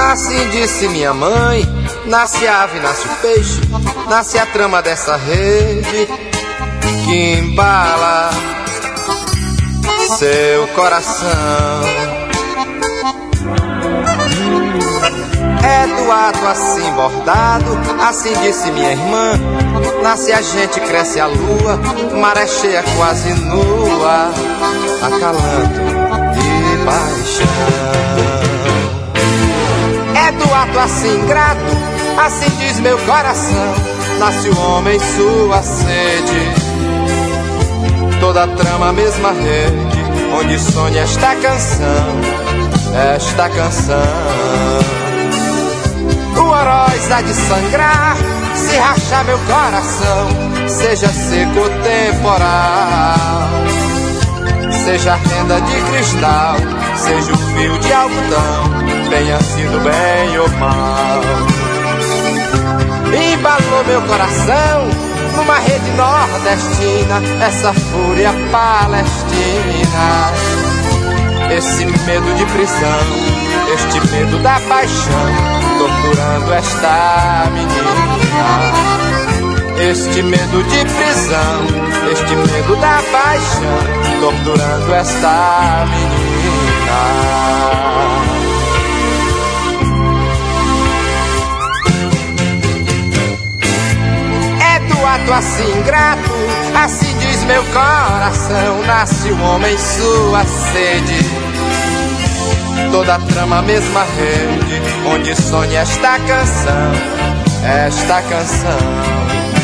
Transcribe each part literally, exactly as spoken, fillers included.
Assim disse minha mãe, nasce a ave, nasce o peixe, nasce a trama dessa rede que embala seu coração. É do ato assim bordado, assim disse minha irmã, nasce a gente, cresce a lua, maré cheia quase nua, acalanto de paixão. É do ato assim grato, assim diz meu coração, nasce o homem, sua sede, toda a trama, a mesma rede, onde sonha esta canção, esta canção. O Oroz há de sangrar, se rachar meu coração, seja seco ou temporal, seja renda de cristal, seja o fio de algodão, tenha sido bem ou mal. Embalou meu coração numa rede nordestina, essa fúria palestina, esse medo de prisão, este medo da paixão, torturando esta menina. Este medo de prisão, este medo da paixão, torturando esta menina. É do ato assim ingrato, assim diz meu coração, nasce o homem, sua sede, toda a trama, a mesma rede, onde sonha esta canção, esta canção.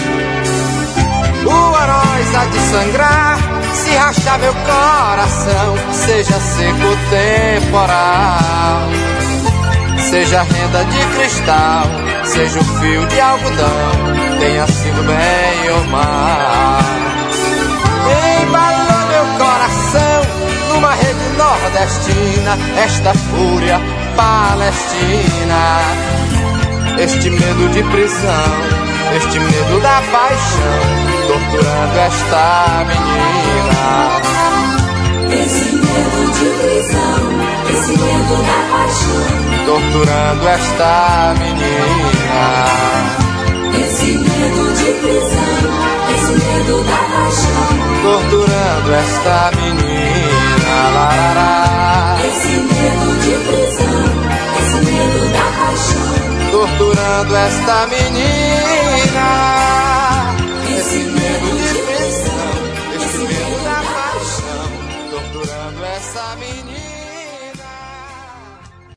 O Oroz há de sangrar, se rachar meu coração, seja seco ou temporal, seja renda de cristal, seja o fio de algodão, tenha sido bem ou mal. Embalou meu coração numa rede nordestina, esta fúria palestina, este medo de prisão, este medo da paixão, torturando esta menina. Esse medo de prisão, esse medo da paixão, torturando esta menina. Esse medo de prisão, esse medo da paixão, torturando esta menina. Lá, lá, lá. Esse medo de prisão, esse medo da paixão, torturando esta menina. Esse medo de prisão, esse medo da paixão, torturando essa menina.